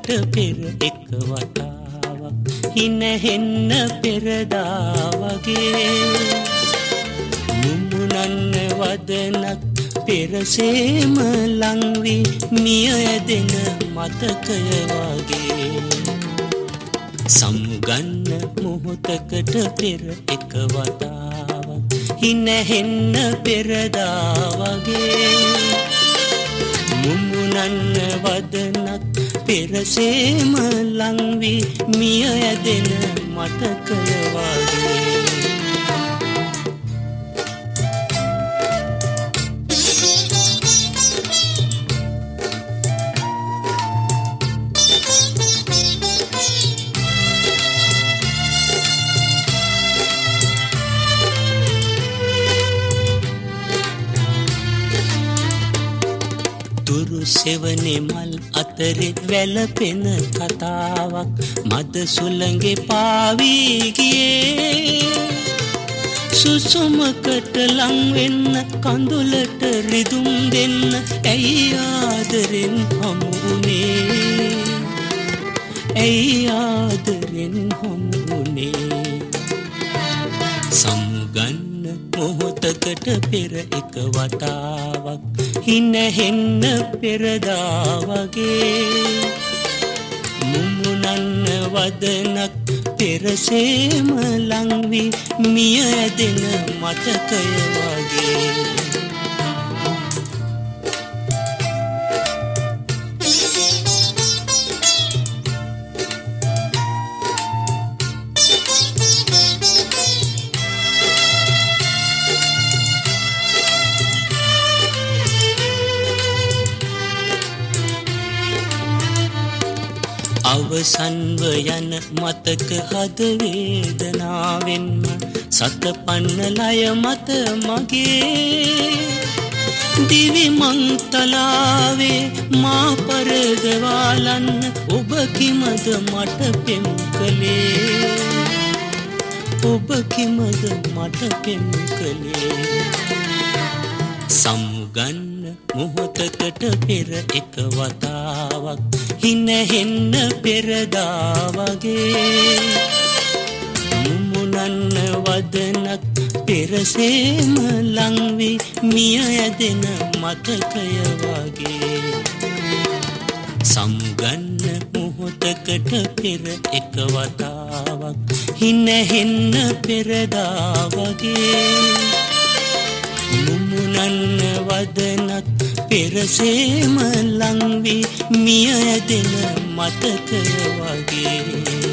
පෙර එක වතාවක් හිනහෙන්න පෙරදා වගේ මුමුණන්න වදනක් පෙරසේම ලංවී මිය ඇදෙන මතකය වගේ සමුගන්න මොහොතකට පෙර එක වතාවක් හිනහෙන්න පෙරදා වගේ මුමුණන්න වදනක් පෙරසේම ලංවී මිය ඇදෙන මතකය වගේ සෙවනේ මල් අතරේ වැළපෙන කතාවක් මද සුළඟේ පාවී ගියේ සුසුමකට ලං වෙන්න කඳුලට රිදුම් දෙන්න ඇයි ආදරෙන් හමුුනේ ඇයි ආදරෙන් හමුුනේ සමුගන්න මොහොතකට පෙර එක වතාවක් හිනහෙන්න පෙරදා වගේ මුමුණන්න වදනක් පෙරසේම ලංවී මිය ඇදෙන මතකය වගේ අවසන්ව යන මතක හද වේදනාවෙන්ම සතපන්න ලය මත මගේ දිවි මංතලාවේ මා පරදවාලන්න ඔබ කිමද මට පෙම් කළේ ඔබ කිමද මට පෙම් කළේ සමුගන්න මොහොතකට පෙර එක වතාවක් හිනහෙන්න පෙරදා වගේ මුමුණන්න වදනක් පෙරසේම ලංවී මිය ඇදෙන මතකය වගේ සමුගන්න මොහොතකට පෙර එක වතාවක් හිනහෙන්න පෙරදා වගේ මුමුණන්න වදනක් පෙරසේම ලංවී මිය ඇදෙන මතකය වගේ